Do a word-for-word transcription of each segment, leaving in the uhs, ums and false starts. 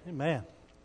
Amen.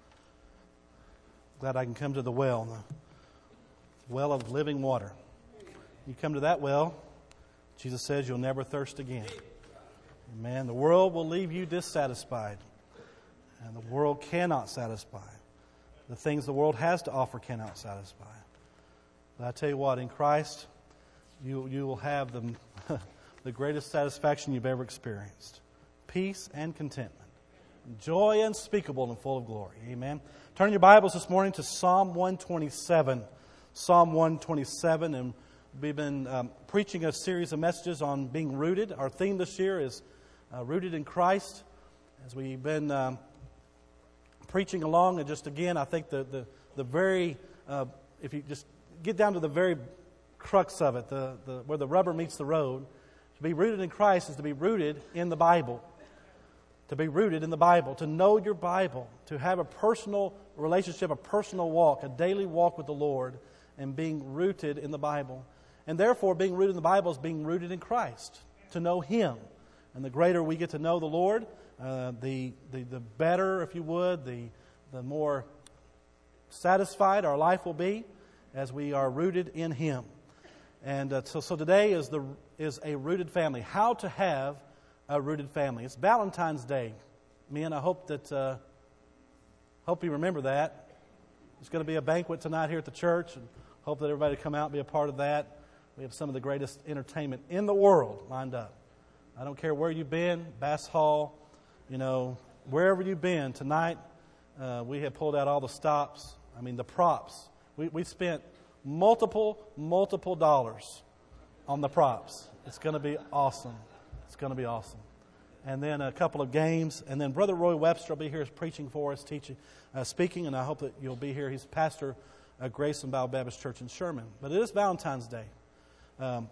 Glad I can come to the well, the well of living water. You come to that well, Jesus says you'll never thirst again. Amen. The world will leave you dissatisfied, and the world cannot satisfy. The things the world has to offer cannot satisfy. But I tell you what, in Christ, you you will have the the greatest satisfaction you've ever experienced. Peace and contentment. Joy unspeakable and full of glory. Amen. Turn your Bibles this morning to Psalm one twenty-seven. Psalm one twenty-seven. And we've been um, preaching a series of messages on being rooted. Our theme this year is uh, Rooted in Christ. As we've been um, preaching along, and just again, I think the, the, the very, uh, if you just get down to the very crux of it, the, the where the rubber meets the road, to be rooted in Christ is to be rooted in the Bible. To be rooted in the Bible, to know your Bible, to have a personal relationship, a personal walk, a daily walk with the Lord, and being rooted in the Bible. And therefore, being rooted in the Bible is being rooted in Christ, to know Him. And the greater we get to know the Lord, uh, the, the the better, if you would, the the more satisfied our life will be as we are rooted in Him. And uh, so, so today is the is a rooted family. How to have a rooted family. It's Valentine's Day. Men, I hope that uh, hope you remember that. There's going to be a banquet tonight here at the church, and hope that everybody come out and be a part of that. We have some of the greatest entertainment in the world lined up. I don't care where you've been, Bass Hall, you know, wherever you've been tonight. Uh, we have pulled out all the stops. I mean, the props. We we spent multiple multiple dollars on the props. It's going to be awesome. It's going to be awesome. And then a couple of games. And then Brother Roy Webster will be here preaching for us, teaching, uh, speaking. And I hope that you'll be here. He's pastor at Grace and Bible Baptist Church in Sherman. But it is Valentine's Day. Um,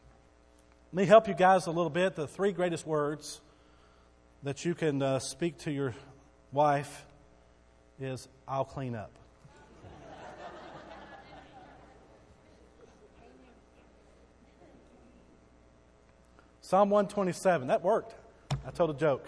let me help you guys a little bit. The three greatest words that you can uh, speak to your wife is, "I'll clean up." Psalm one twenty-seven. That worked. I told a joke.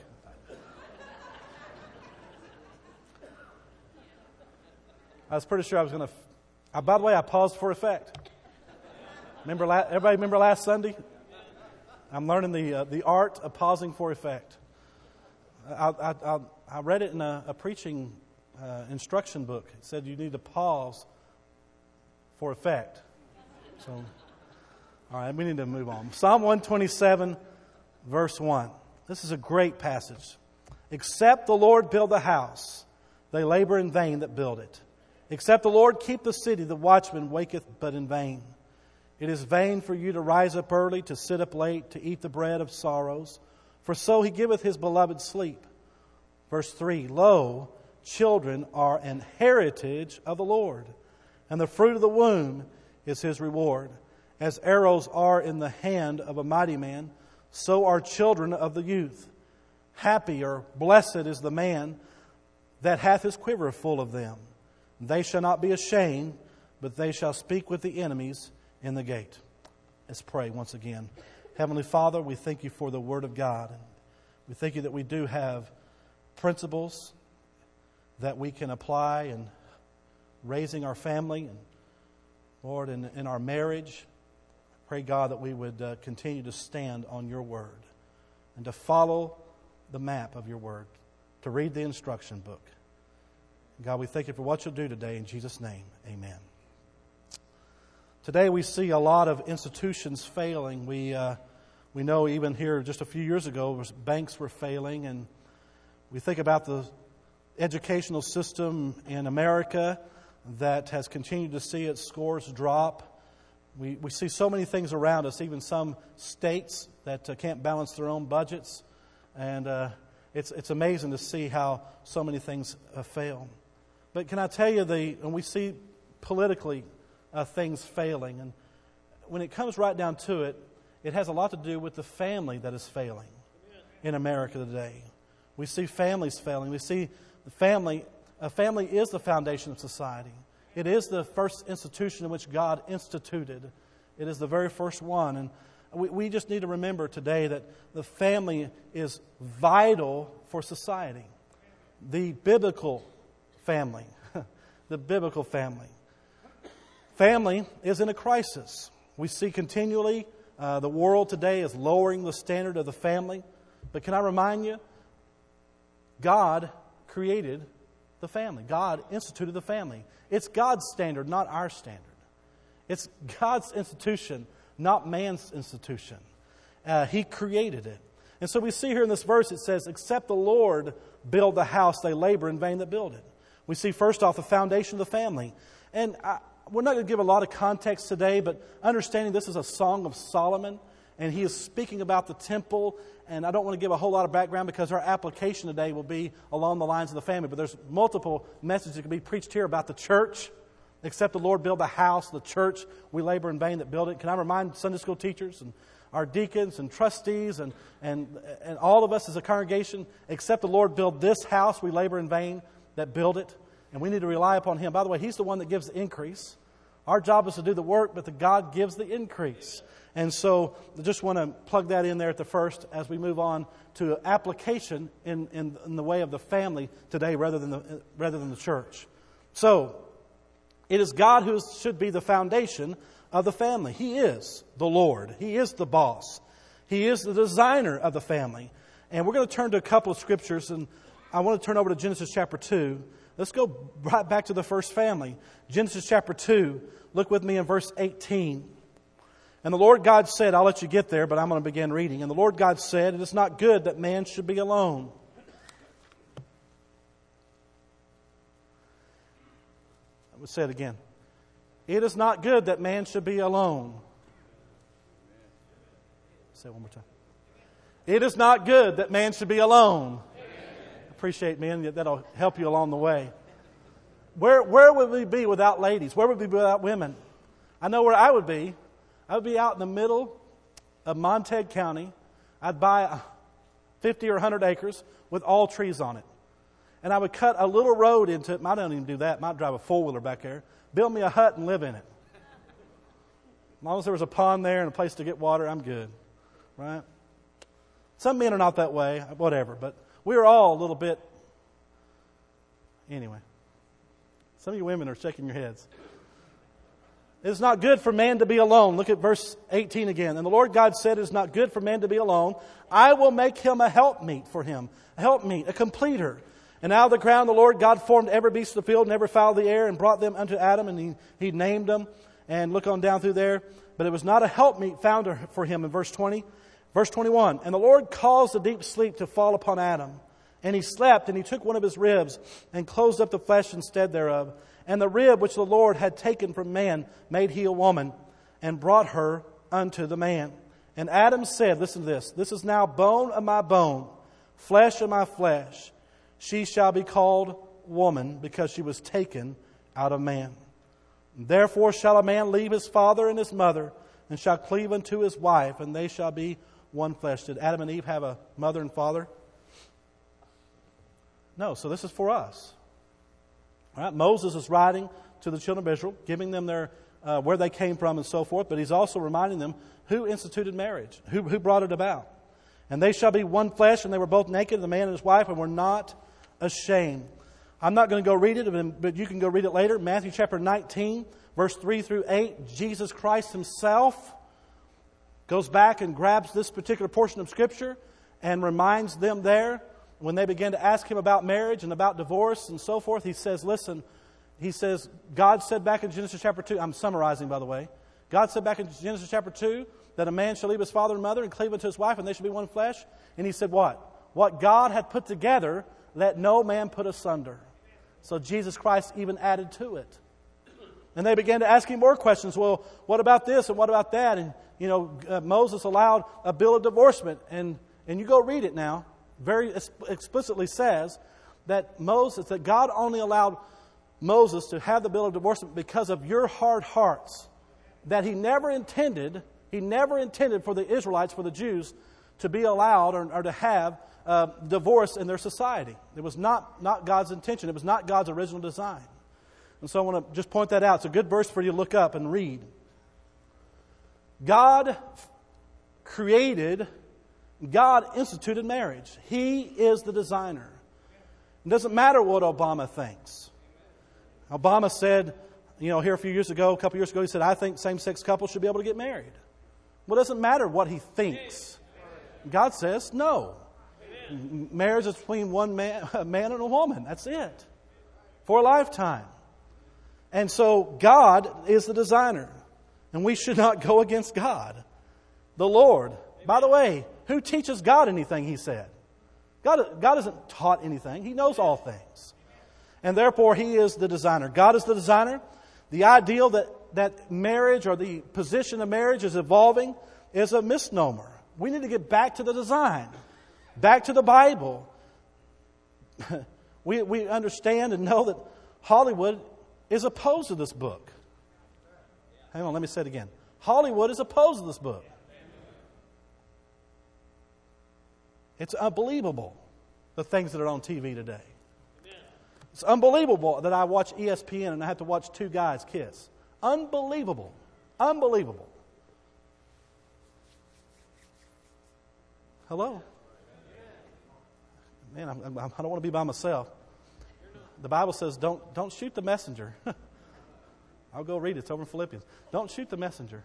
I was pretty sure I was going to... Uh, by the way, I paused for effect. Remember, la- everybody remember last Sunday? I'm learning the uh, the art of pausing for effect. I, I, I, I read it in a, a preaching uh, instruction book. It said you need to pause for effect. So... All right, we need to move on. Psalm one twenty-seven, verse one. This is a great passage. "Except the Lord build the house, they labor in vain that build it. Except the Lord keep the city, the watchman waketh but in vain. It is vain for you to rise up early, to sit up late, to eat the bread of sorrows. For so He giveth His beloved sleep." Verse three. "Lo, children are an heritage of the Lord, and the fruit of the womb is His reward. As arrows are in the hand of a mighty man, so are children of the youth. Happy or blessed is the man that hath his quiver full of them. They shall not be ashamed, but they shall speak with the enemies in the gate." Let's pray once again. Heavenly Father, we thank You for the Word of God. We thank You that we do have principles that we can apply in raising our family and, Lord, in, in our marriage. Pray, God, that we would uh, continue to stand on Your Word and to follow the map of Your Word, to read the instruction book. God, we thank You for what You'll do today. In Jesus' name, amen. Today we see a lot of institutions failing. We uh, we know even here just a few years ago, banks were failing. And we think about the educational system in America that has continued to see its scores drop. We we see so many things around us, even some states that uh, can't balance their own budgets. And uh, it's it's amazing to see how so many things uh, fail. But can I tell you, the when we see politically uh, things failing, and when it comes right down to it, it has a lot to do with the family that is failing in America today. We see families failing. We see the family, a family is the foundation of society. It is the first institution in which God instituted. It is the very first one. And we, we just need to remember today that the family is vital for society. the biblical family. The biblical family. Family is in a crisis. We see continually uh, the world today is lowering the standard of the family. But can I remind you, God created the family. God instituted the family. It's God's standard, not our standard. It's God's institution, not man's institution. Uh, he created it. And so we see here in this verse, it says, except the Lord build the house, they labor in vain that build it. We see first off the foundation of the family. And I, we're not going to give a lot of context today, but understanding this is a Song of Solomon, and he is speaking about the temple. And I don't want to give a whole lot of background because our application today will be along the lines of the family. But there's multiple messages that can be preached here about the church. Except the Lord build the house, the church, we labor in vain that build it. Can I remind Sunday school teachers and our deacons and trustees and, and, and all of us as a congregation, except the Lord build this house, we labor in vain that build it. And we need to rely upon Him. By the way, He's the one that gives the increase. Our job is to do the work, but the God gives the increase. And so I just want to plug that in there at the first as we move on to application in, in, in the way of the family today rather than the, rather than the church. So it is God who should be the foundation of the family. He is the Lord. He is the boss. He is the designer of the family. And we're going to turn to a couple of scriptures, and I want to turn over to Genesis chapter two. Let's go right back to the first family. Genesis chapter two. Look with me in verse eighteen. And the Lord God said, I'll let you get there, but I'm going to begin reading. And the Lord God said, it is not good that man should be alone. I would say it again. It is not good that man should be alone. Say it one more time. It is not good that man should be alone. I appreciate, men. That'll help you along the way. Where, where would we be without ladies? Where would we be without women? I know where I would be. I would be out in the middle of Montague County. I'd buy fifty or one hundred acres with all trees on it. And I would cut a little road into it. I don't even do that. I might drive a four-wheeler back there. Build me a hut and live in it. As long as there was a pond there and a place to get water, I'm good. Right? Some men are not that way, whatever. But we're all a little bit... Anyway. Some of you women are shaking your heads. It is not good for man to be alone. Look at verse eighteen again. And the Lord God said, it is not good for man to be alone. I will make him a helpmeet for him. A helpmeet, a completer. And out of the ground the Lord God formed every beast of the field and every fowl of the air and brought them unto Adam, and he, he named them. And look on down through there. But it was not a helpmeet found for him in verse twenty. Verse twenty-one. And the Lord caused a deep sleep to fall upon Adam. And he slept, and he took one of his ribs and closed up the flesh instead thereof. And the rib which the Lord had taken from man made he a woman, and brought her unto the man. And Adam said, listen to this, this is now bone of my bone, flesh of my flesh. She shall be called woman, because she was taken out of man. Therefore shall a man leave his father and his mother, and shall cleave unto his wife, and they shall be one flesh. Did Adam and Eve have a mother and father? No, so this is for us. All right, Moses is writing to the children of Israel, giving them their uh, where they came from and so forth, but he's also reminding them who instituted marriage, who, who brought it about. And they shall be one flesh, and they were both naked, the man and his wife, and were not ashamed. I'm not going to go read it, but you can go read it later. Matthew chapter nineteen, verse three through eight. Jesus Christ himself goes back and grabs this particular portion of Scripture and reminds them there, when they begin to ask him about marriage and about divorce and so forth, he says, listen, he says, God said back in Genesis chapter two, I'm summarizing, by the way. God said back in Genesis chapter two that a man shall leave his father and mother and cleave unto his wife, and they shall be one flesh. And he said what? What God had put together, let no man put asunder. So Jesus Christ even added to it. And they began to ask him more questions. Well, what about this and what about that? And, you know, uh, Moses allowed a bill of divorcement. And, and you go read it now. Very explicitly says that Moses, that God only allowed Moses to have the bill of divorcement because of your hard hearts. That he never intended, he never intended for the Israelites, for the Jews, to be allowed or, or to have uh, divorce in their society. It was not, not God's intention. It was not God's original design. And so I want to just point that out. It's a good verse for you to look up and read. God created, God instituted marriage. He is the designer. It doesn't matter what Obama thinks. Obama said, you know, here a few years ago, a couple years ago, he said, I think same-sex couples should be able to get married. Well, it doesn't matter what he thinks. God says no. Marriage is between one man, a man and a woman. That's it. For a lifetime. And so God is the designer. And we should not go against God. The Lord. By the way, who teaches God anything, he said? God, God isn't taught anything. He knows all things. And therefore, He is the designer. God is the designer. The ideal that, that marriage or the position of marriage is evolving is a misnomer. We need to get back to the design. Back to the Bible. we, we understand and know that Hollywood is opposed to this book. Hang on, let me say it again. Hollywood is opposed to this book. It's unbelievable, the things that are on T V today. It's unbelievable that I watch E S P N and I have to watch two guys kiss. Unbelievable. Unbelievable. Hello? Man, I'm, I'm, I don't want to be by myself. The Bible says don't, don't shoot the messenger. I'll go read it. It's over in Philippians. Don't shoot the messenger.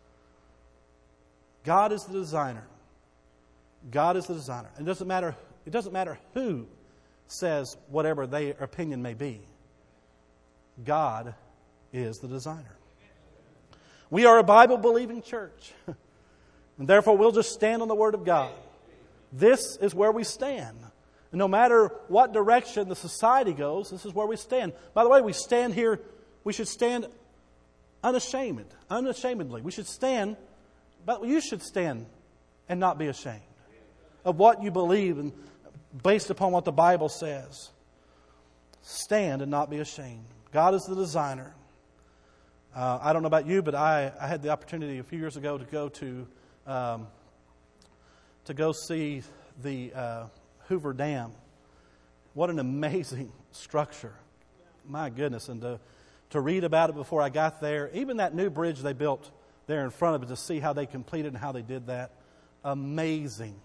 God is the designer. God is the designer. It doesn't matter, it doesn't matter who says whatever their opinion may be. God is the designer. We are a Bible-believing church. And therefore, we'll just stand on the Word of God. This is where we stand. And no matter what direction the society goes, this is where we stand. By the way, we stand here, we should stand unashamed, unashamedly. We should stand, but you should stand and not be ashamed of what you believe and based upon what the Bible says. Stand and not be ashamed. God is the designer. Uh, I don't know about you, but I, I had the opportunity a few years ago to go to um, to go see the uh, Hoover Dam. What an amazing structure. My goodness. And to, to read about it before I got there, even that new bridge they built there in front of it, to see how they completed and how they did that. Amazing.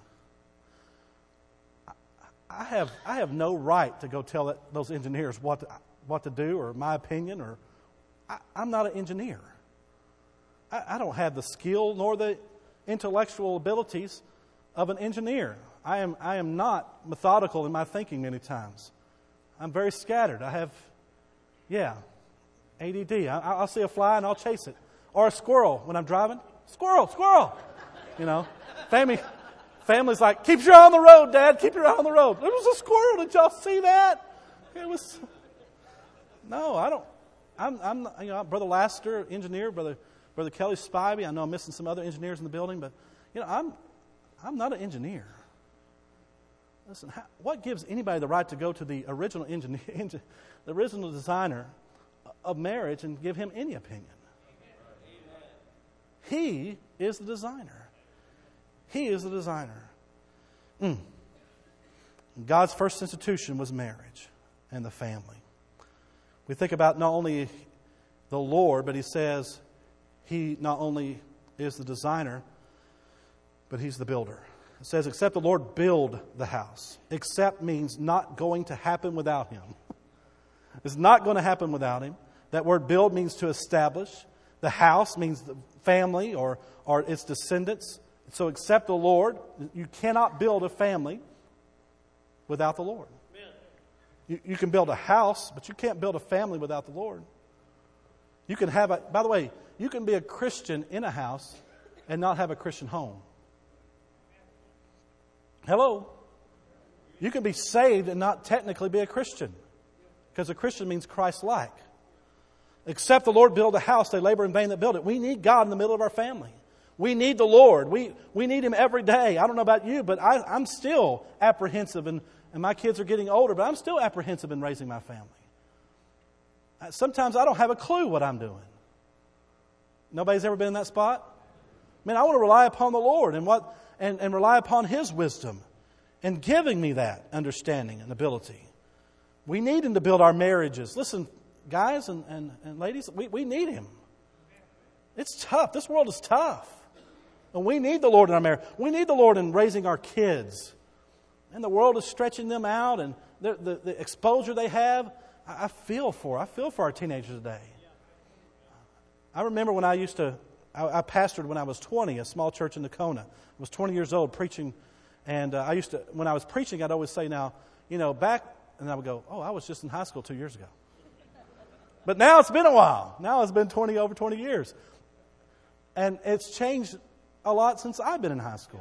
I have I have no right to go tell that, those engineers what to, what to do or my opinion. Or I, I'm not an engineer. I, I don't have the skill nor the intellectual abilities of an engineer. I am I am not methodical in my thinking many times. I'm very scattered. I have, yeah, A D D. I, I'll see a fly and I'll chase it. Or a squirrel when I'm driving. Squirrel, squirrel. You know, family. Family's like, keep your eye on the road, Dad. Keep your eye on the road. There was a squirrel. Did y'all see that? It was. No, I don't. I'm, I'm you know, Brother Laster, engineer. Brother, Brother Kelly Spivey. I know I'm missing some other engineers in the building, but you know, I'm, I'm not an engineer. Listen, how, what gives anybody the right to go to the original engineer, the original designer of marriage, and give him any opinion? He is the designer. He is the designer. Mm. God's first institution was marriage and the family. We think about not only the Lord, but He says He not only is the designer, but He's the builder. It says, except the Lord build the house. Except means not going to happen without Him. It's not going to happen without Him. That word build means to establish. The house means the family or, or its descendants. So except the Lord, you cannot build a family without the Lord. You, you can build a house, but you can't build a family without the Lord. You can have a, by the way, you can be a Christian in a house and not have a Christian home. Hello? You can be saved and not technically be a Christian. Because a Christian means Christ-like. Except the Lord build a house, they labor in vain that build it. We need God in the middle of our family. We need the Lord. We we need Him every day. I don't know about you, but I, I'm still apprehensive, and, and my kids are getting older, but I'm still apprehensive in raising my family. Sometimes I don't have a clue what I'm doing. Nobody's ever been in that spot? Man, I want to rely upon the Lord and what and, and rely upon His wisdom and giving me that understanding and ability. We need Him to build our marriages. Listen, guys and, and, and ladies, we, we need Him. It's tough. This world is tough. And we need the Lord in our marriage. We need the Lord in raising our kids. And the world is stretching them out and the, the, the exposure they have, I, I feel for. I feel for our teenagers today. I remember when I used to, I, I pastored when I was twenty, a small church in Nakona. I was twenty years old preaching, and uh, I used to, when I was preaching, I'd always say, now, you know, back, and I would go, oh, I was just in high school two years ago. But now it's been a while. Now it's been twenty, over twenty years. And it's changed a lot since I've been in high school.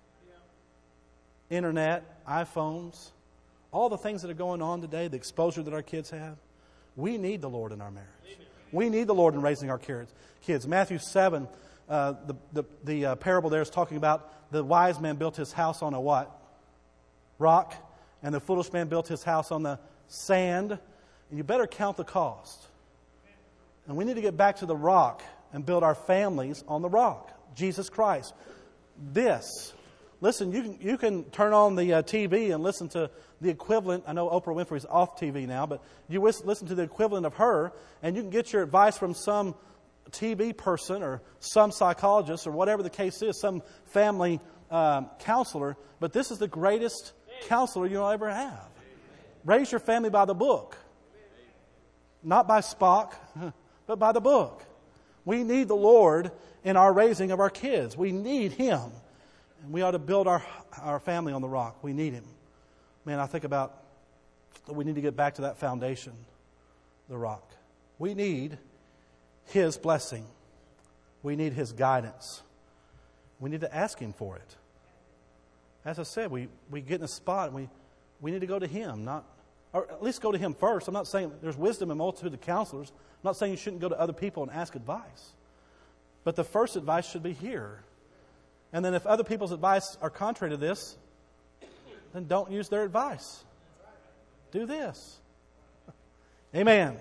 Internet, iPhones, all the things that are going on today, the exposure that our kids have. We need the Lord in our marriage. We need the Lord in raising our kids. Matthew seven, uh, the, the, the uh, parable there is talking about the wise man built his house on a what? Rock. And the foolish man built his house on the sand. And you better count the cost. And we need to get back to the rock and build our families on the rock. Jesus Christ. This. Listen, you can, you can turn on the uh, T V and listen to the equivalent. I know Oprah Winfrey's off T V now, but you listen to the equivalent of her, and you can get your advice from some T V person or some psychologist or whatever the case is, some family um, counselor. But this is the greatest counselor you'll ever have. Raise your family by the book. Not by Spock, but by the book. We need the Lord in our raising of our kids. We need Him. And we ought to build our, our family on the rock. We need Him. Man, I think about, we need to get back to that foundation, the rock. We need His blessing. We need His guidance. We need to ask Him for it. As I said, we, we get in a spot and we, we need to go to Him, not, or at least go to Him first. I'm not saying there's wisdom in multitude of counselors. I'm not saying you shouldn't go to other people and ask advice. But the first advice should be here. And then if other people's advice are contrary to this, then don't use their advice. Do this. Amen.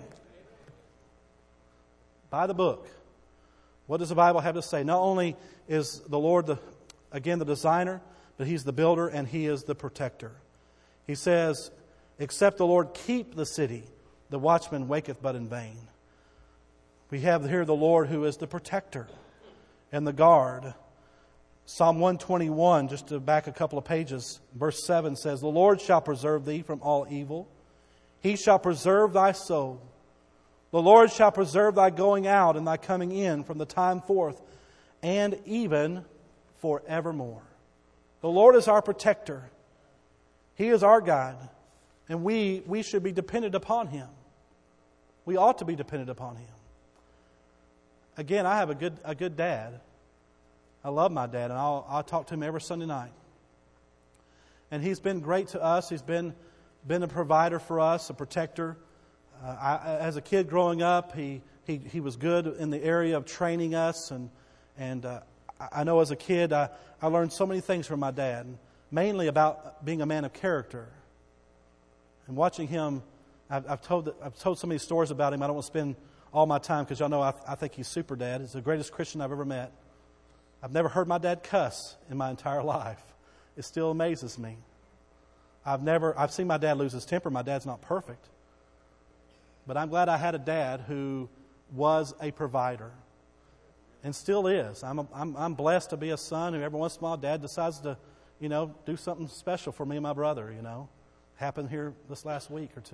By the book. What does the Bible have to say? Not only is the Lord, the, again, the designer, but He's the builder and He is the protector. He says, except the Lord keep the city, the watchman waketh but in vain. We have here the Lord who is the protector and the guard. Psalm one twenty-one, just to back a couple of pages, verse seven says, the Lord shall preserve thee from all evil. He shall preserve thy soul. The Lord shall preserve thy going out and thy coming in from the time forth and even forevermore. The Lord is our protector. He is our God. And we, we should be dependent upon Him. We ought to be dependent upon Him. Again, I have a good a good dad. I love my dad, and I'll, I'll talk to him every Sunday night. And he's been great to us. He's been, been a provider for us, a protector. Uh, I, as a kid growing up, he, he, he was good in the area of training us. And, and uh, I know as a kid, I, I learned so many things from my dad, mainly about being a man of character. And watching him, I've, I've, told, I've told so many stories about him. I don't want to spend all my time because y'all know I, I think he's super dad. He's the greatest Christian I've ever met. I've never heard my dad cuss in my entire life. It still amazes me. I've never, I've seen my dad lose his temper. My dad's not perfect. But I'm glad I had a dad who was a provider and still is. I'm, a, I'm, I'm blessed to be a son who every once in a while Dad decides to, you know, do something special for me and my brother, you know. Happened here this last week or two.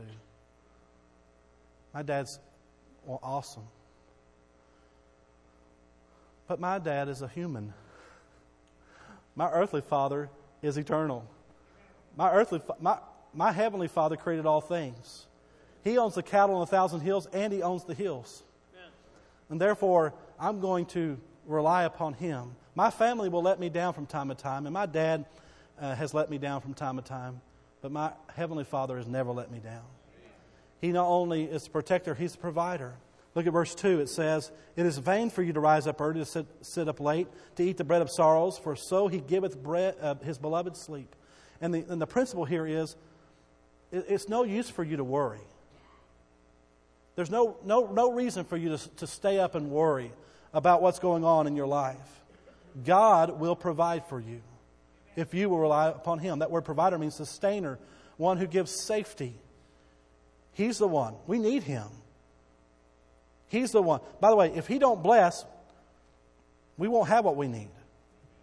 My dad's well, awesome. But my dad is a human. My earthly father is eternal. My earthly, my, my heavenly Father created all things. He owns the cattle on a thousand hills, and He owns the hills. Amen. And therefore, I'm going to rely upon Him. My family will let me down from time to time, and my dad uh, has let me down from time to time. But my heavenly Father has never let me down. He not only is the protector, He's the provider. Look at verse two. It says, it is vain for you to rise up early, to sit, sit up late, to eat the bread of sorrows, for so He giveth bread, uh, His beloved sleep. And the, and the principle here is, it, it's no use for you to worry. There's no, no, no reason for you to, to stay up and worry about what's going on in your life. God will provide for you if you will rely upon Him. That word provider means sustainer, one who gives safety. He's the one. We need Him. He's the one. By the way, if He don't bless, we won't have what we need.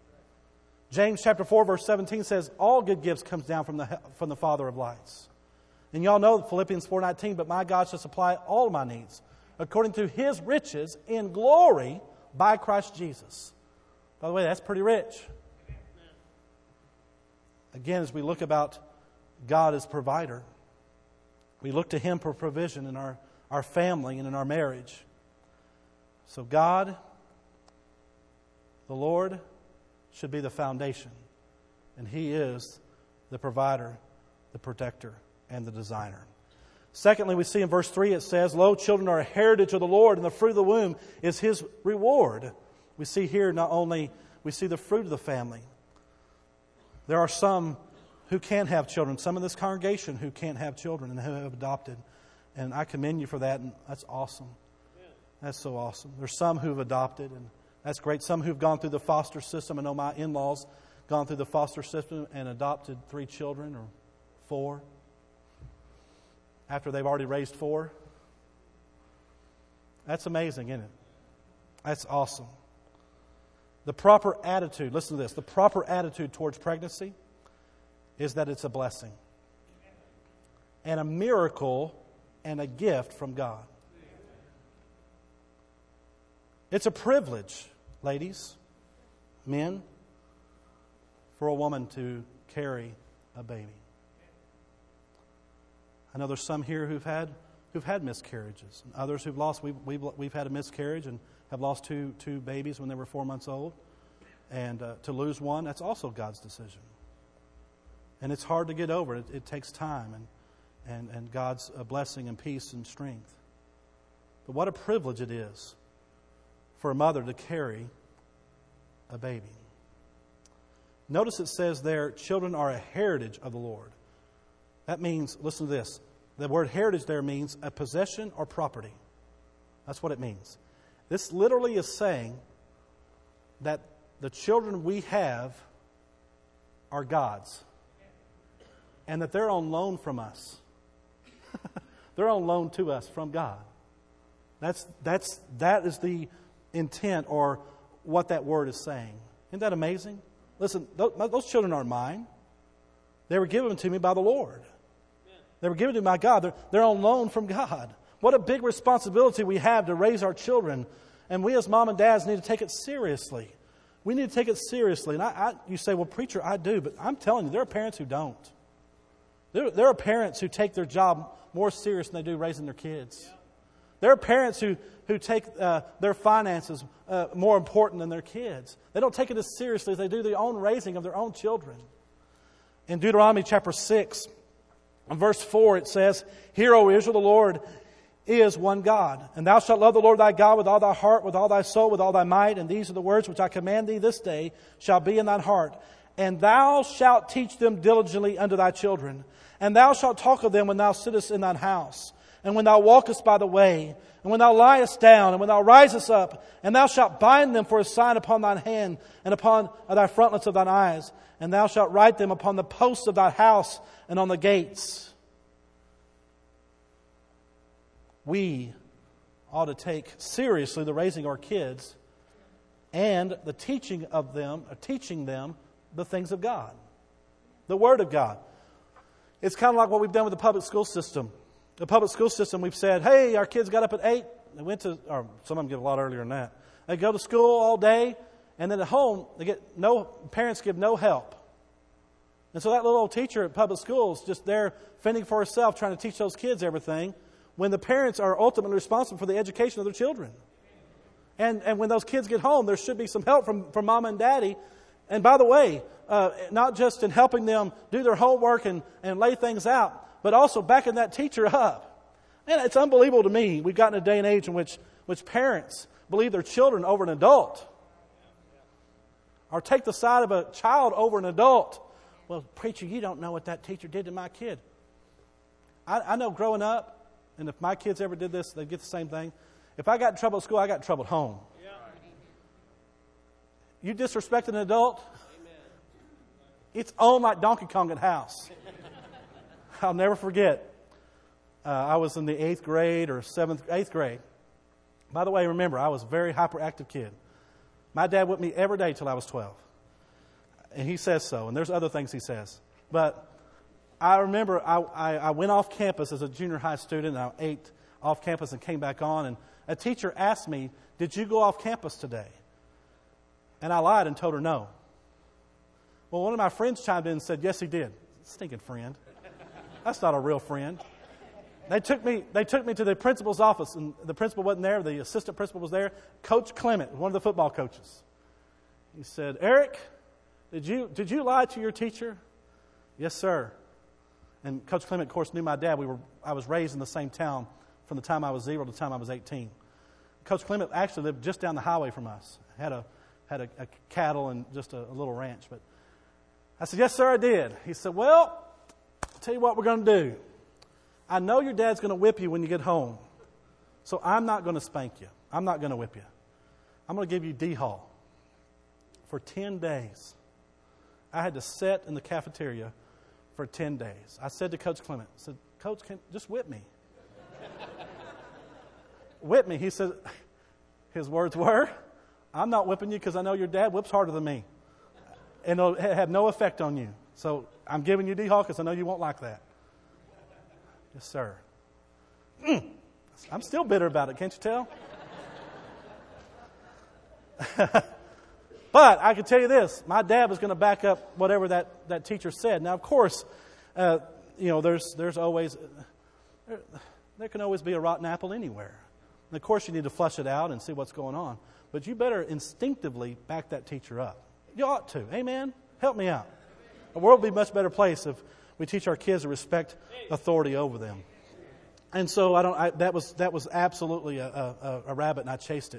James chapter four verse seventeen says, all good gifts comes down from the, from the Father of lights. And y'all know Philippians four nineteen, but my God shall supply all my needs according to His riches in glory by Christ Jesus. By the way, that's pretty rich. Again, as we look about God as provider, we look to Him for provision in our, our family and in our marriage. So God, the Lord, should be the foundation. And He is the provider, the protector, and the designer. Secondly, we see in verse three it says, Lo, children are a heritage of the Lord, and the fruit of the womb is His reward. We see here not only, we see the fruit of the family. There are some who can't have children, some in this congregation who can't have children and who have adopted. And I commend you for that, and that's awesome. That's so awesome. There's some who have adopted, and that's great. Some who've gone through the foster system. I know my in-laws gone through the foster system and adopted three children or four after they've already raised four. That's amazing, isn't it? That's awesome. The proper attitude, listen to this, the proper attitude towards pregnancy is that it's a blessing and a miracle and a gift from God. It's a privilege, ladies, men, for a woman to carry a baby. I know there's some here who've had who've had miscarriages, and others who've lost. We've we've, we've had a miscarriage and have lost two two babies when they were four months old, and uh, to lose one, that's also God's decision. And it's hard to get over. It, it takes time and and and God's uh, blessing and peace and strength. But what a privilege it is for a mother to carry a baby. Notice it says there, children are a heritage of the Lord. That means, listen to this, the word heritage there means a possession or property. That's what it means. This literally is saying that the children we have are God's. And that they're on loan from us. They're on loan to us from God. That's that's that is the intent or what that word is saying. Isn't that amazing? Listen, those children aren't mine. They were given to me by the Lord. They were given to me by God. They're, they're on loan from God. What a big responsibility we have to raise our children. And we as mom and dads need to take it seriously. We need to take it seriously. And I, I, you say, well, preacher, I do. But I'm telling you, there are parents who don't. There, there are parents who take their job more serious than they do raising their kids. There are parents who, who take uh, their finances uh, more important than their kids. They don't take it as seriously as they do the own raising of their own children. In Deuteronomy chapter six, in verse four, it says, Hear, O Israel, the Lord is one God. And thou shalt love the Lord thy God with all thy heart, with all thy soul, with all thy might. And these are the words which I command thee this day shall be in thine heart. And thou shalt teach them diligently unto thy children. And thou shalt talk of them when thou sittest in thine house, and when thou walkest by the way, and when thou liest down, and when thou risest up, and thou shalt bind them for a sign upon thine hand, and upon thy frontlets of thine eyes, and thou shalt write them upon the posts of thy house and on the gates. We ought to take seriously the raising of our kids and the teaching of them, or teaching them the things of God, the Word of God. It's kind of like what we've done with the public school system. The public school system, we've said, hey, our kids got up at eight. They went to, or some of them get a lot earlier than that. They go to school all day, and then at home, they get no, parents give no help. And so that little old teacher at public school is just there fending for herself, trying to teach those kids everything, when the parents are ultimately responsible for the education of their children. And and when those kids get home, there should be some help from, from mom and daddy. And by the way, uh, not just in helping them do their homework and, and lay things out, but also backing that teacher up. And it's unbelievable to me. We've gotten a day and age in which, which parents believe their children over an adult. Or take the side of a child over an adult. Well, preacher, you don't know what that teacher did to my kid. I, I know growing up, and if my kids ever did this, they'd get the same thing. If I got in trouble at school, I got in trouble at home. Yeah. You disrespect an adult, amen, it's on like Donkey Kong at house. I'll never forget. Uh, I was in the eighth grade or seventh, eighth grade. By the way, remember, I was a very hyperactive kid. My dad whipped me every day till I was twelve. And he says so, and there's other things he says. But I remember I, I, I went off campus as a junior high student, and I ate off campus and came back on, and a teacher asked me, "Did you go off campus today?" And I lied and told her no. Well, one of my friends chimed in and said, "Yes, he did." Stinking friend. That's not a real friend. They took me They took me to the principal's office, and the principal wasn't there. The assistant principal was there. Coach Clement, one of the football coaches. He said, "Eric, did you did you lie to your teacher?" "Yes, sir." And Coach Clement, of course, knew my dad. We were I was raised in the same town from the time I was zero to the time I was eighteen. Coach Clement actually lived just down the highway from us. Had a had a, a cattle and just a, a little ranch. But I said, "Yes, sir, I did." He said, "Well, I'll tell you what we're going to do. I know your dad's going to whip you when you get home, so I'm not going to spank you. I'm not going to whip you. I'm going to give you D-Hall for ten days. I had to sit in the cafeteria for ten days. I said to Coach Clement, I said, "Coach, can, just whip me." Whip me. He said, his words were, "I'm not whipping you because I know your dad whips harder than me. And it'll have no effect on you. So I'm giving you D-Hall because I know you won't like that." Yes, sir. Mm. I'm still bitter about it, can't you tell? But I can tell you this, my dad was going to back up whatever that, that teacher said. Now, of course, uh, you know, there's there's always, there, there can always be a rotten apple anywhere. And of course, you need to flush it out and see what's going on. But you better instinctively back that teacher up. You ought to. Amen? Help me out. The world would be a much better place if we teach our kids to respect authority over them. And so I don't. I, that was that was absolutely a, a, a rabbit, and I chased it.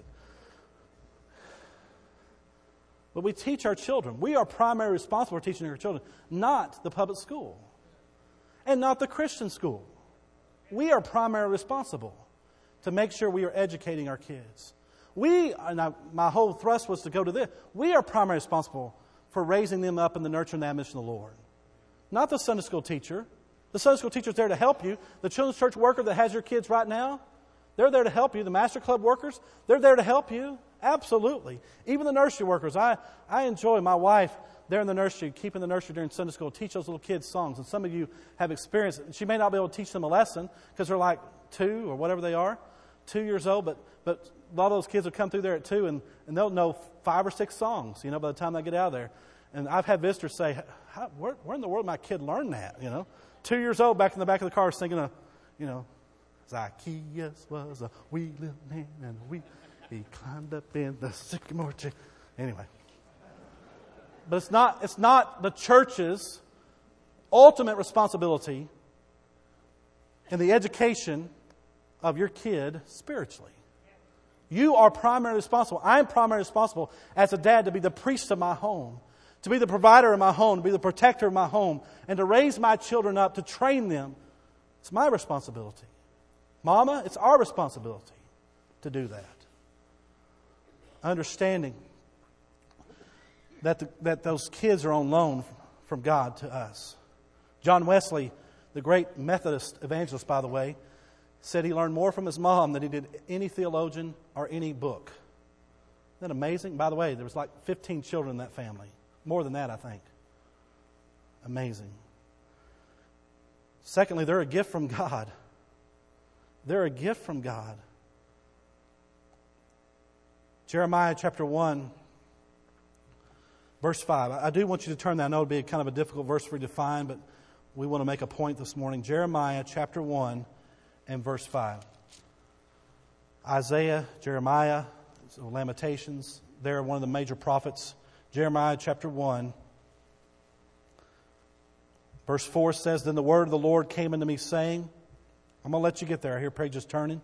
But we teach our children. We are primarily responsible for teaching our children, not the public school, and not the Christian school. We are primarily responsible to make sure we are educating our kids. We, and I, my whole thrust was to go to this. We are primarily responsible for raising them up in the nurture and admonition of the Lord. Not the Sunday school teacher. The Sunday school teacher is there to help you. The children's church worker that has your kids right now, they're there to help you. The Master Club workers, they're there to help you. Absolutely. Even the nursery workers. I, I enjoy my wife there in the nursery, keeping the nursery during Sunday school, teach those little kids songs. And some of you have experienced it. She may not be able to teach them a lesson because they're like two or whatever they are, two years old, but but a lot of those kids will come through there at two and, and they'll know five or six songs, you know, by the time they get out of there. And I've had visitors say, How, where, where in the world did my kid learn that, you know? Two years old, back in the back of the car singing a, you know, Zacchaeus was a wee little man and a wee, he climbed up in the sycamore tree. Anyway. But it's not, it's not the church's ultimate responsibility in the education of your kid spiritually. You are primarily responsible. I am primarily responsible as a dad to be the priest of my home, to be the provider of my home, to be the protector of my home, and to raise my children up, to train them. It's my responsibility. Mama, it's our responsibility to do that. Understanding that the, that those kids are on loan from God to us. John Wesley, the great Methodist evangelist, by the way, said he learned more from his mom than he did any theologian or any book. Isn't that amazing? By the way, there was like fifteen children in that family. More than that, I think. Amazing. Secondly, they're a gift from God. They're a gift from God. Jeremiah chapter one, verse five. I do want you to turn that. I know it would be kind of a difficult verse for you to find, but we want to make a point this morning. Jeremiah chapter one and verse five. Isaiah, Jeremiah, Lamentations, they're one of the major prophets. Jeremiah chapter one, verse four says, "Then the word of the Lord came unto me, saying," I'm going to let you get there. I hear pages turning.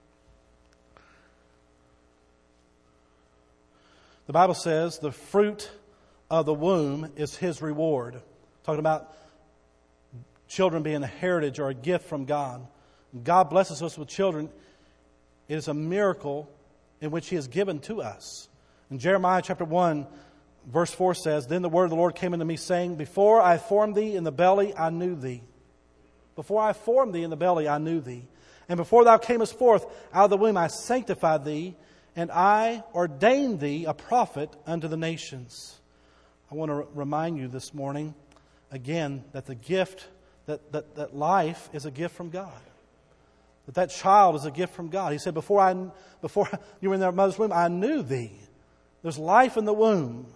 The Bible says, "The fruit of the womb is his reward." Talking about children being a heritage or a gift from God. God blesses us with children. It is a miracle in which he has given to us. In Jeremiah chapter one, verse four says, "Then the word of the Lord came unto me, saying, Before I formed thee in the belly, I knew thee. Before I formed thee in the belly, I knew thee. And before thou camest forth out of the womb, I sanctified thee, and I ordained thee a prophet unto the nations." I want to remind you this morning, again, that the gift that, that, that life is a gift from God. That that child is a gift from God. He said, before I, before you were in their mother's womb, I knew thee. There's life in the womb.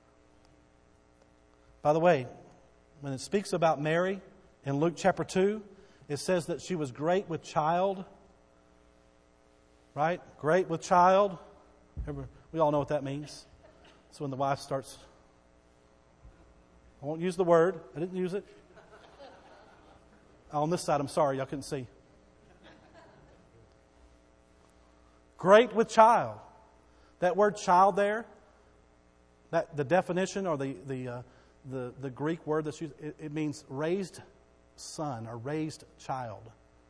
By the way, when it speaks about Mary in Luke chapter two, it says that she was great with child. Right? Great with child. We all know what that means. It's when the wife starts. I won't use the word. I didn't use it. Oh, on this side, I'm sorry. Y'all couldn't see. Great with child. That word child there, that the definition or the the uh, the, the Greek word that's used, it, it means raised son or raised child.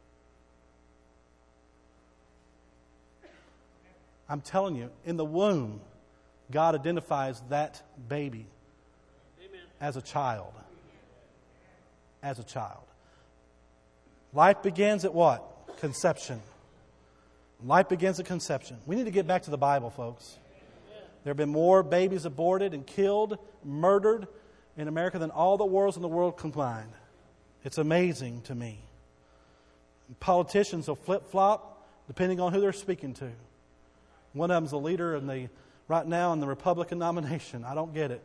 I'm telling you, in the womb, God identifies that baby Amen. As a child. As a child. Life begins at what? Conception. Life begins at conception. We need to get back to the Bible, folks. There have been more babies aborted and killed, murdered in America than all the wars in the world combined. It's amazing to me. Politicians will flip-flop depending on who they're speaking to. One of them's the leader in the right now in the Republican nomination. I don't get it.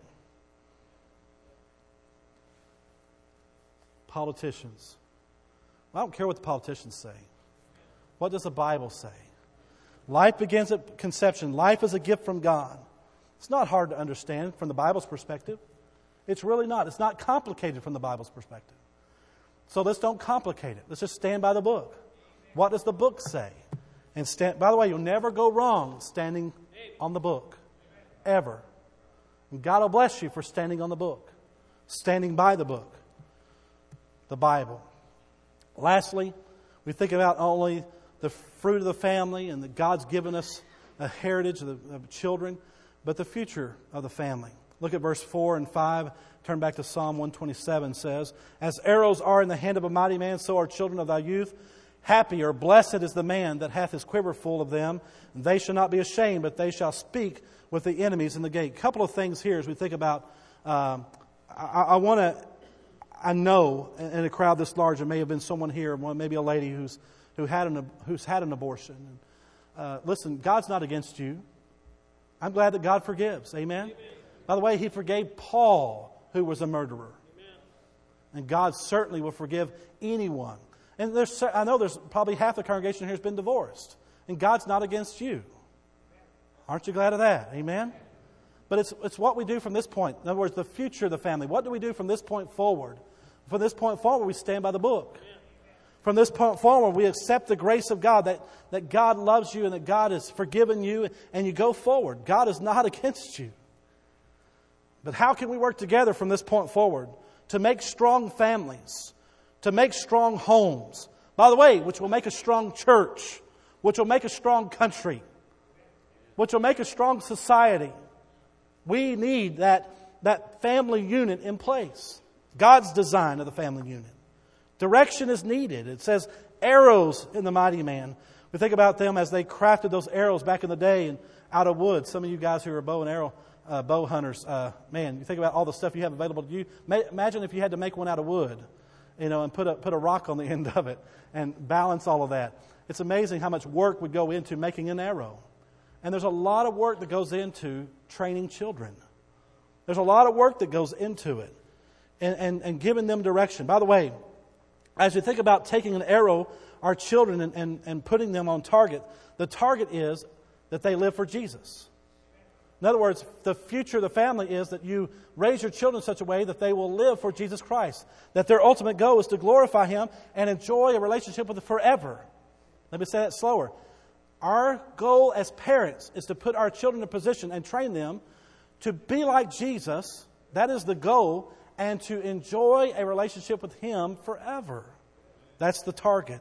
Politicians. Well, I don't care what the politicians say. What does the Bible say? Life begins at conception. Life is a gift from God. It's not hard to understand from the Bible's perspective. It's really not. It's not complicated from the Bible's perspective. So let's don't complicate it. Let's just stand by the book. What does the book say? And stand, by the way, you'll never go wrong standing on the book. Ever. And God will bless you for standing on the book. Standing by the book. The Bible. Lastly, we think about only the fruit of the family and that God's given us a heritage of, the, of children, but the future of the family. Look at verse four and five. Turn back to Psalm one twenty-seven says, as arrows are in the hand of a mighty man, so are children of thy youth. Happy or blessed is the man that hath his quiver full of them. And they shall not be ashamed, but they shall speak with the enemies in the gate. A couple of things here as we think about, um, I, I want to, I know in a crowd this large, there may have been someone here, maybe a lady who's who had an who's had an abortion. Uh, listen, God's not against you. I'm glad that God forgives. Amen? Amen. By the way, He forgave Paul, who was a murderer. Amen. And God certainly will forgive anyone. And there's, I know there's probably half the congregation here has been divorced. And God's not against you. Aren't you glad of that? Amen? But it's it's what we do from this point. In other words, the future of the family. What do we do from this point forward? From this point forward, we stand by the book. From this point forward, we accept the grace of God, that, that God loves you and that God has forgiven you, and you go forward. God is not against you. But how can we work together from this point forward to make strong families, to make strong homes? By the way, which will make a strong church, which will make a strong country, which will make a strong society. We need that, that family unit in place. God's design of the family unit. Direction is needed. It says arrows in the mighty man. We think about them as they crafted those arrows back in the day and out of wood. Some of you guys who are bow and arrow uh, bow hunters, uh, man, you think about all the stuff you have available to you. Ma- imagine if you had to make one out of wood, you know, and put a put a rock on the end of it and balance all of that. It's amazing how much work would go into making an arrow. And there's a lot of work that goes into training children. There's a lot of work that goes into it and, and, and giving them direction. By the way, as you think about taking an arrow, our children, and, and, and putting them on target, the target is that they live for Jesus. In other words, the future of the family is that you raise your children in such a way that they will live for Jesus Christ. That their ultimate goal is to glorify Him and enjoy a relationship with Him forever. Let me say that slower. Our goal as parents is to put our children in a position and train them to be like Jesus. That is the goal. And to enjoy a relationship with Him forever. That's the target.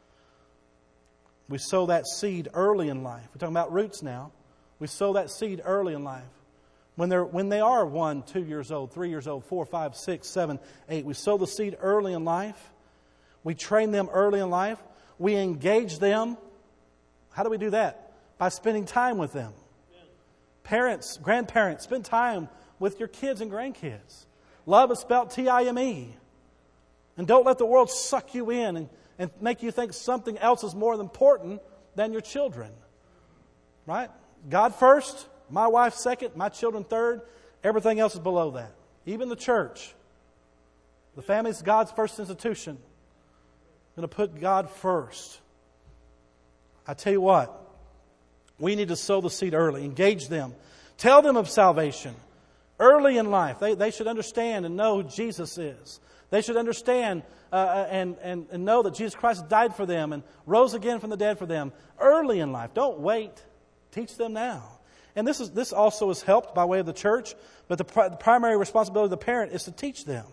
We sow that seed early in life. We're talking about roots now. We sow that seed early in life. When they're when they are one, two years old, three years old, four, five, six, seven, eight. We sow the seed early in life. We train them early in life. We engage them. How do we do that? By spending time with them. Parents, grandparents, spend time with your kids and grandkids. Love is spelled T I M E. And don't let the world suck you in and, and make you think something else is more important than your children. Right? God first, my wife second, my children third. Everything else is below that. Even the church. The family is God's first institution. I'm going to put God first. I tell you what, we need to sow the seed early. Engage them. Tell them of salvation. Early in life, they, they should understand and know who Jesus is. They should understand uh, and, and, and know that Jesus Christ died for them and rose again from the dead for them. Early in life. Don't wait. Teach them now. And this is this also is helped by way of the church, but the, pri- the primary responsibility of the parent is to teach them.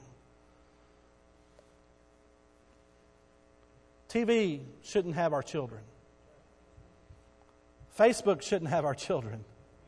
T V shouldn't have our children. Facebook shouldn't have our children.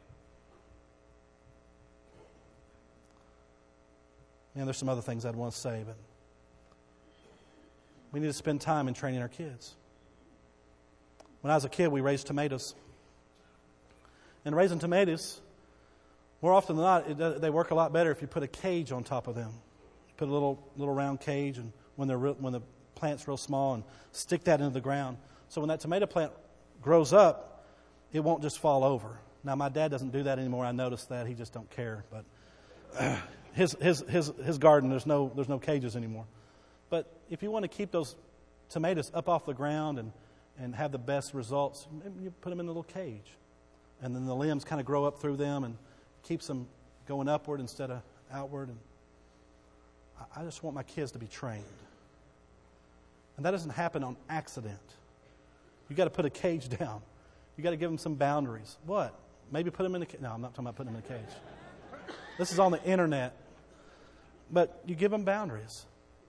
And there's some other things I'd want to say, but we need to spend time in training our kids. When I was a kid, we raised tomatoes. And raising tomatoes, more often than not, it, they work a lot better if you put a cage on top of them. You put a little little round cage, and when they're real, when the plant's real small, and stick that into the ground. So when that tomato plant grows up, it won't just fall over. Now, my dad doesn't do that anymore. I noticed that. He just don't care. But uh, his his his his garden, there's no there's no cages anymore. But if you want to keep those tomatoes up off the ground and, and have the best results, you put them in a little cage. And then the limbs kind of grow up through them and keeps them going upward instead of outward. And I just want my kids to be trained. And that doesn't happen on accident. You got to put a cage down. You got to give them some boundaries. What? Maybe put them in a cage. No, I'm not talking about putting them in a cage. This is on the internet. But you give them boundaries.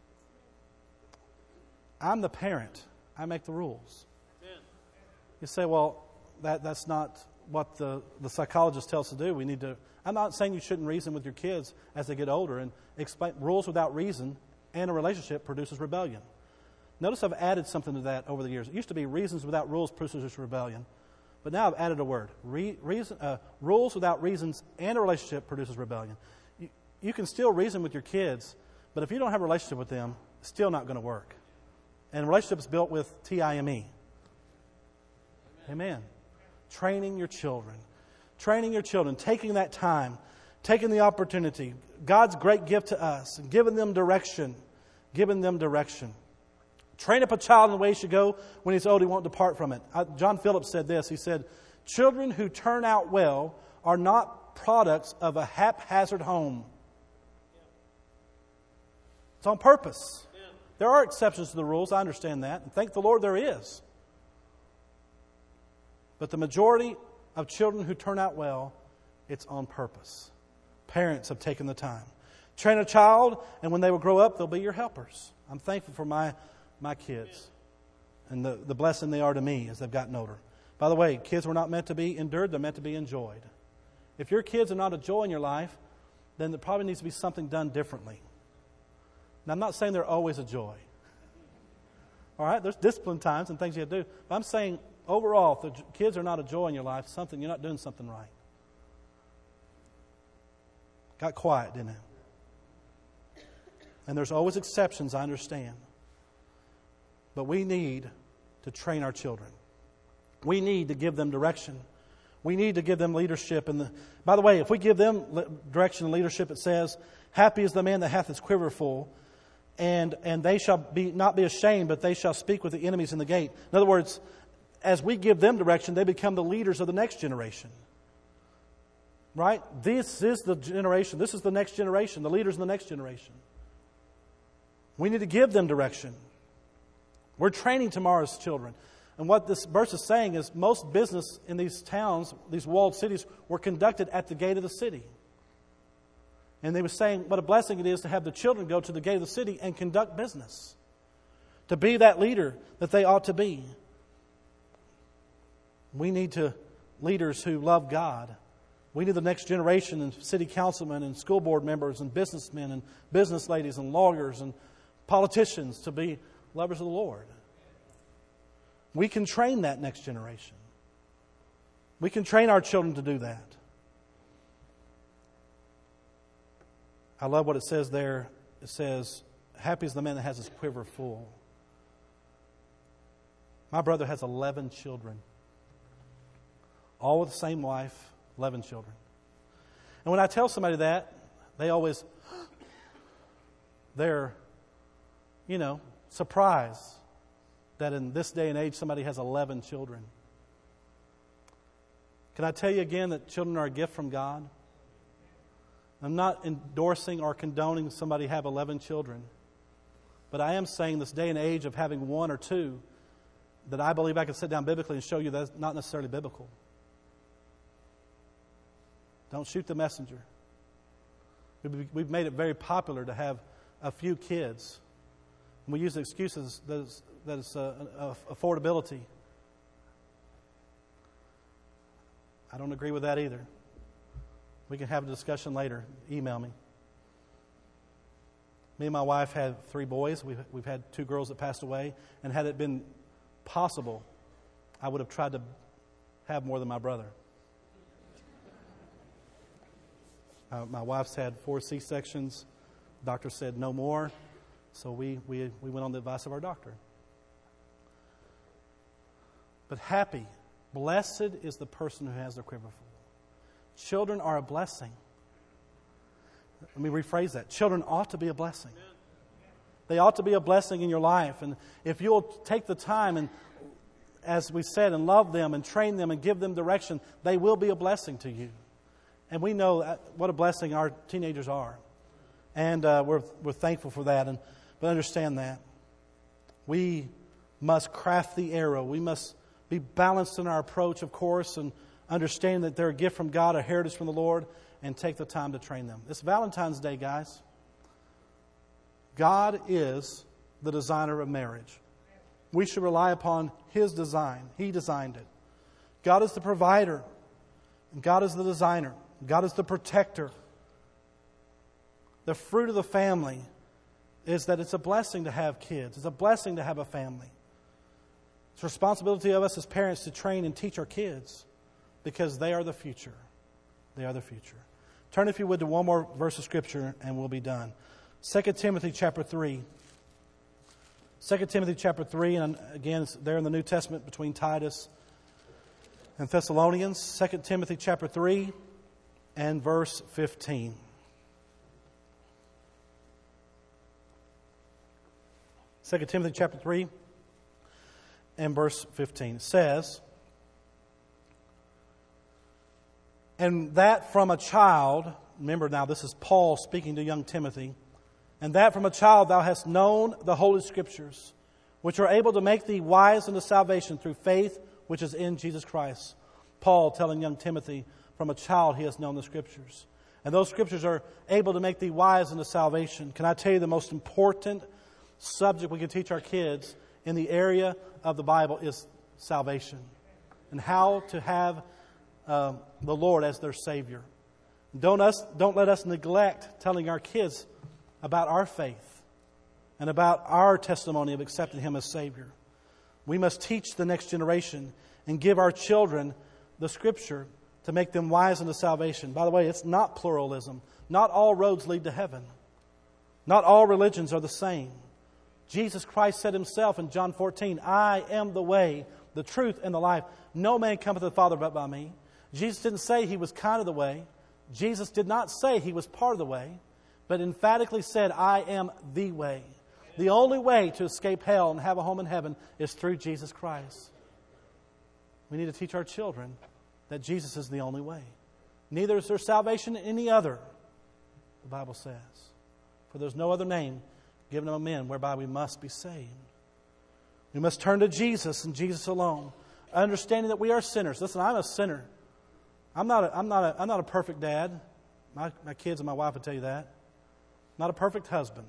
I'm the parent. I make the rules. You say, well, that that's not what the, the psychologist tells us to do. We need to. I'm not saying you shouldn't reason with your kids as they get older, and explain rules without reason and a relationship produces rebellion. Notice I've added something to that over the years. It used to be reasons without rules produces rebellion, but now I've added a word. Re, reason, uh, rules without reasons and a relationship produces rebellion. You, you can still reason with your kids, but if you don't have a relationship with them, it's still not going to work. And a relationship is built with T I M E. Amen. Training your children. Training your children. Taking that time. Taking the opportunity. God's great gift to us. And giving them direction. Giving them direction. Train up a child in the way he should go. When he's old, he won't depart from it. I, John Phillips said this. He said, children who turn out well are not products of a haphazard home. It's on purpose. There are exceptions to the rules. I understand that. And thank the Lord there is. But the majority of children who turn out well, it's on purpose. Parents have taken the time. Train a child, and when they will grow up, they'll be your helpers. I'm thankful for my, my kids and the, the blessing they are to me as they've gotten older. By the way, kids were not meant to be endured, they're meant to be enjoyed. If your kids are not a joy in your life, then there probably needs to be something done differently. Now, I'm not saying they're always a joy. All right, there's discipline times and things you have to do. But I'm saying overall, if the kids are not a joy in your life, something you're not doing something right. Got quiet, didn't it? And there's always exceptions, I understand. But we need to train our children. We need to give them direction. We need to give them leadership. And the, by the way, if we give them direction and leadership, it says, happy is the man that hath his quiver full, and and they shall be not be ashamed, but they shall speak with the enemies in the gate. In other words, as we give them direction, they become the leaders of the next generation. Right? This is the generation. This is the next generation, the leaders in the next generation. We need to give them direction. We're training tomorrow's children. And what this verse is saying is most business in these towns, these walled cities, were conducted at the gate of the city. And they were saying what a blessing it is to have the children go to the gate of the city and conduct business. To be that leader that they ought to be. We need to leaders who love God. We need the next generation and city councilmen and school board members and businessmen and business ladies and lawyers and politicians to be lovers of the Lord. We can train that next generation. We can train our children to do that. I love what it says there. It says, happy is the man that has his quiver full. My brother has eleven children. All with the same wife, eleven children. And when I tell somebody that, they always, they're, you know, surprised that in this day and age somebody has eleven children. Can I tell you again that children are a gift from God? I'm not endorsing or condoning somebody have eleven children. But I am saying this day and age of having one or two, that I believe I can sit down biblically and show you that's not necessarily biblical. Don't shoot the messenger. We've made it very popular to have a few kids. And we use the excuses that it's, that it's uh, uh, affordability. I don't agree with that either. We can have a discussion later. Email me. Me and my wife had three boys. We've, we've had two girls that passed away. And had it been possible, I would have tried to have more than my brother. Uh, my wife's had four C-sections. Doctor said no more. So we, we, we went on the advice of our doctor. But happy, blessed is the person who has their quiver full. Children are a blessing. Let me rephrase that. Children ought to be a blessing. They ought to be a blessing in your life. And if you'll take the time and, as we said, and love them and train them and give them direction, they will be a blessing to you. And we know what a blessing our teenagers are. And uh, we're we're thankful for that. And but understand that. We must craft the arrow. We must be balanced in our approach, of course, and understand that they're a gift from God, a heritage from the Lord, and take the time to train them. It's Valentine's Day, guys. God is the designer of marriage. We should rely upon His design. He designed it. God is the provider. And God is the designer. God is the protector. The fruit of the family is that it's a blessing to have kids. It's a blessing to have a family. It's a responsibility of us as parents to train and teach our kids because they are the future. They are the future. Turn, if you would, to one more verse of Scripture and we'll be done. Second Timothy chapter three. Second Timothy chapter three, and again, it's there in the New Testament between Titus and Thessalonians. Second Timothy chapter three and verse fifteen. Second Timothy chapter three and verse fifteen. It says, and that from a child, remember now this is Paul speaking to young Timothy, and that from a child thou hast known the Holy Scriptures, which are able to make thee wise unto salvation through faith which is in Jesus Christ. Paul telling young Timothy, from a child he has known the Scriptures. And those Scriptures are able to make thee wise unto salvation. Can I tell you the most important subject we can teach our kids in the area of the Bible is salvation. And how to have uh, the Lord as their Savior. Don't, us, don't let us neglect telling our kids about our faith and about our testimony of accepting Him as Savior. We must teach the next generation and give our children the Scripture to make them wise unto salvation. By the way, it's not pluralism. Not all roads lead to heaven. Not all religions are the same. Jesus Christ said Himself in John fourteen, I am the way, the truth, and the life. No man cometh to the Father but by me. Jesus didn't say He was kind of the way. Jesus did not say He was part of the way, but emphatically said, I am the way. The only way to escape hell and have a home in heaven is through Jesus Christ. We need to teach our children that Jesus is the only way. Neither is there salvation in any other, the Bible says. For there's no other name given among men whereby we must be saved. We must turn to Jesus and Jesus alone, understanding that we are sinners. Listen, I'm a sinner. I'm not a, I'm not a, I'm not a perfect dad. My, my kids and my wife would tell you that. Not a perfect husband.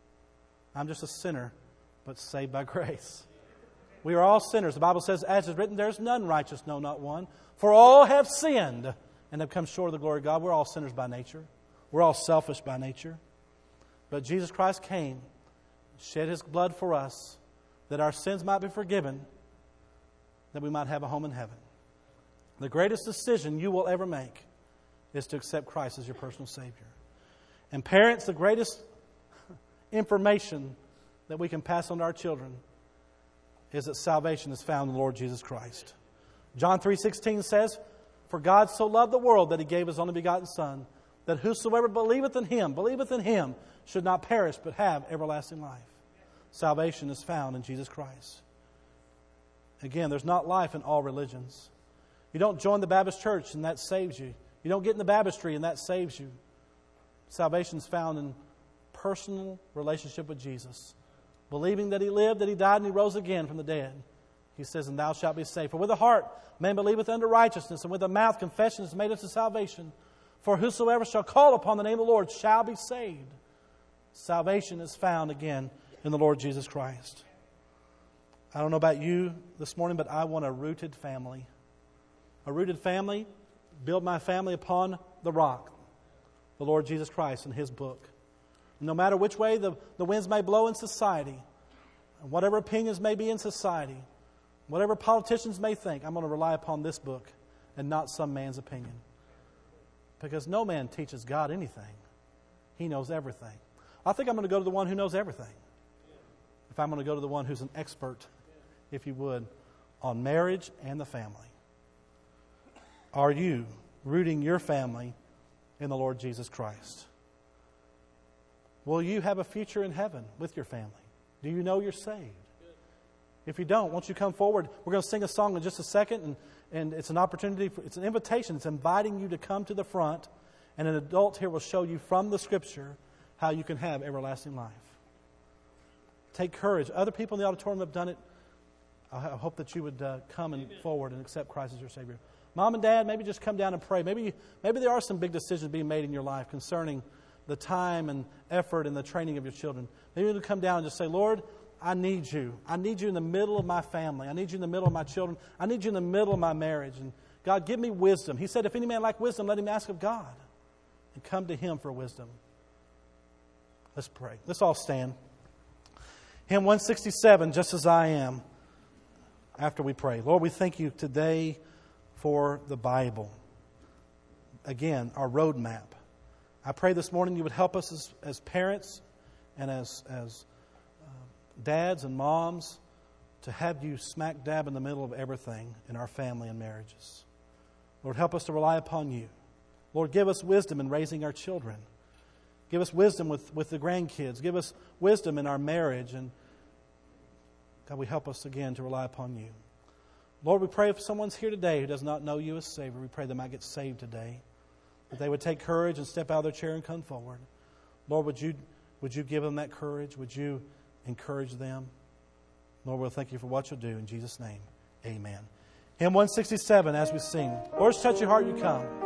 I'm just a sinner, but saved by grace. We are all sinners. The Bible says, as is written, there is none righteous, no, not one. For all have sinned and have come short of the glory of God. We're all sinners by nature. We're all selfish by nature. But Jesus Christ came, shed His blood for us, that our sins might be forgiven, that we might have a home in heaven. The greatest decision you will ever make is to accept Christ as your personal Savior. And parents, the greatest information that we can pass on to our children is that salvation is found in the Lord Jesus Christ. John three sixteen says, "For God so loved the world that He gave His only begotten Son, that whosoever believeth in Him, believeth in Him, should not perish but have everlasting life." Salvation is found in Jesus Christ. Again, there's not life in all religions. You don't join the Baptist church and that saves you. You don't get in the baptistry and that saves you. Salvation is found in personal relationship with Jesus. Believing that He lived, that He died, and He rose again from the dead. He says, "And thou shalt be saved. For with the heart man believeth unto righteousness, and with the mouth confession is made unto salvation. For whosoever shall call upon the name of the Lord shall be saved." Salvation is found again in the Lord Jesus Christ. I don't know about you this morning, but I want a rooted family. A rooted family, build my family upon the rock, the Lord Jesus Christ and His book. No matter which way the, the winds may blow in society, whatever opinions may be in society, whatever politicians may think, I'm going to rely upon this book and not some man's opinion. Because no man teaches God anything. He knows everything. I think I'm going to go to the one who knows everything. If I'm going to go to the one who's an expert, if you would, on marriage and the family. Are you rooting your family in the Lord Jesus Christ? Will you have a future in heaven with your family? Do you know you're saved? If you don't, won't you come forward? We're going to sing a song in just a second, and, and it's an opportunity, for, it's an invitation. It's inviting you to come to the front, and an adult here will show you from the Scripture how you can have everlasting life. Take courage. Other people in the auditorium have done it. I hope that you would uh, come and forward and accept Christ as your Savior. Mom and Dad, maybe just come down and pray. Maybe, maybe there are some big decisions being made in your life concerning the time and effort and the training of your children. Maybe you come down and just say, "Lord, I need you. I need you in the middle of my family. I need you in the middle of my children. I need you in the middle of my marriage. And God, give me wisdom." He said, "If any man lack wisdom, let him ask of God." And come to Him for wisdom. Let's pray. Let's all stand. Hymn one sixty-seven, "Just As I Am," after we pray. Lord, we thank You today for the Bible. Again, our roadmap. I pray this morning You would help us as, as parents and as, as uh, dads and moms to have You smack dab in the middle of everything in our family and marriages. Lord, help us to rely upon You. Lord, give us wisdom in raising our children. Give us wisdom with, with the grandkids. Give us wisdom in our marriage. And God, we help us again to rely upon You. Lord, we pray if someone's here today who does not know You as Savior, we pray they might get saved today. That they would take courage and step out of their chair and come forward. Lord, would You, would You give them that courage? Would You encourage them? Lord, we'll thank You for what You'll do. In Jesus' name, amen. Hymn one sixty-seven as we sing. Lord, touch your heart, You come.